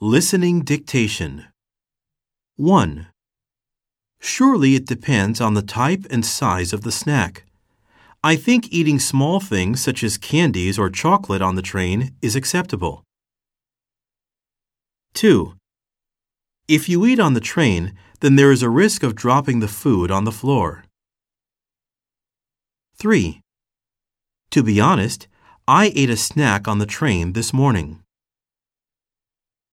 Listening dictation. 1. Surely it depends on the type and size of the snack. I think eating small things such as candies or chocolate on the train is acceptable. 2. If you eat on the train, then there is a risk of dropping the food on the floor. 3. To be honest, I ate a snack on the train this morning.